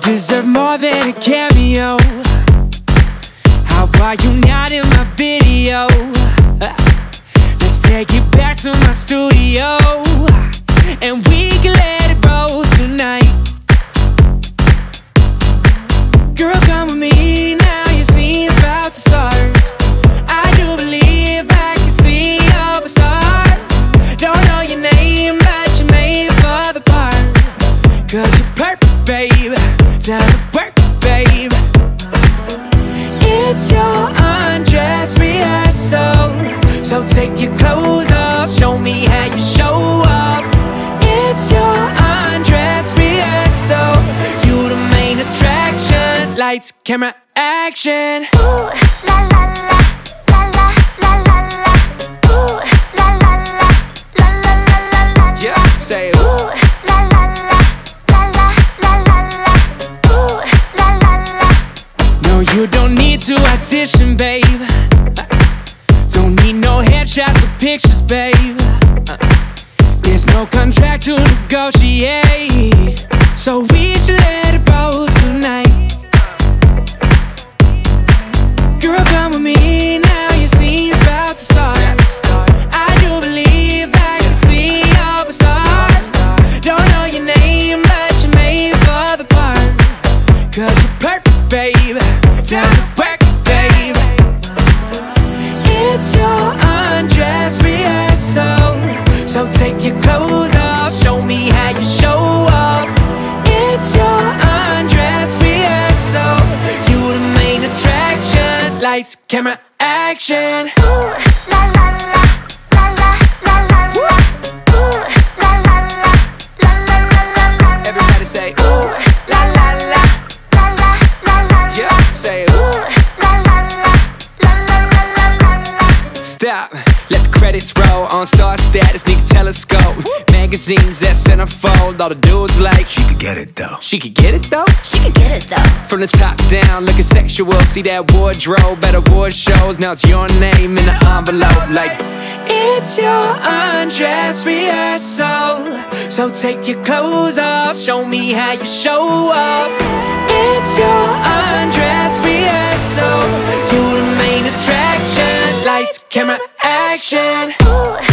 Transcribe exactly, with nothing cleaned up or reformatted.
deserve more than a cameo. How are you not in my video? Let's take it back to my studio, and we can let it roll tonight. Girl, come with me now, your scene's about to start. I do believe I can see you're a star. Don't know your name, but you're made for the part. Cause you're perfect, babe. Time to work, babe. It's your undress rehearsal, so take your clothes off, show me how you show off. It's your undress rehearsal, you the main attraction. Lights, camera, action. Ooh, la la la, la la la la la. Ooh, la la la, la la la la la. Yeah, say ooh. Ooh, la la la, la la la la la. Ooh, la la la. No, you don't need to audition, babe. Don't need no headshots or pictures, babe. There's no contract to negotiate, so we should let it roll tonight. Girl, come with me now, your scene's about to start. I do believe I can see you're a star. Don't know your name, but you're made for the part. Cause you're perfect, babe. Time to work it, babe. It's your undress rehearsal, so take your clothes off, show me how you show off. It's your undress rehearsal, you the main attraction. Lights, camera, action. Ooh, la la la, la la la la la. Ooh, la la la, la la la la la. Everybody say ooh, Ooh, la la la, la la la la la. yeah, say ooh. Ooh, la la la, la la la la la la. Stop, let the credits roll. On star status, nigga telescope. Magazines that centerfold. All the dudes like, she could get it though. She could get it though? She could get it though. From the top down, looking sexual. See that wardrobe, better award shows. Now it's your name in the envelope. Like, it's your undress rehearsal, so take your clothes off, show me how you show off. It's your undress rehearsal, you the main attraction. Lights, camera, action. Ooh,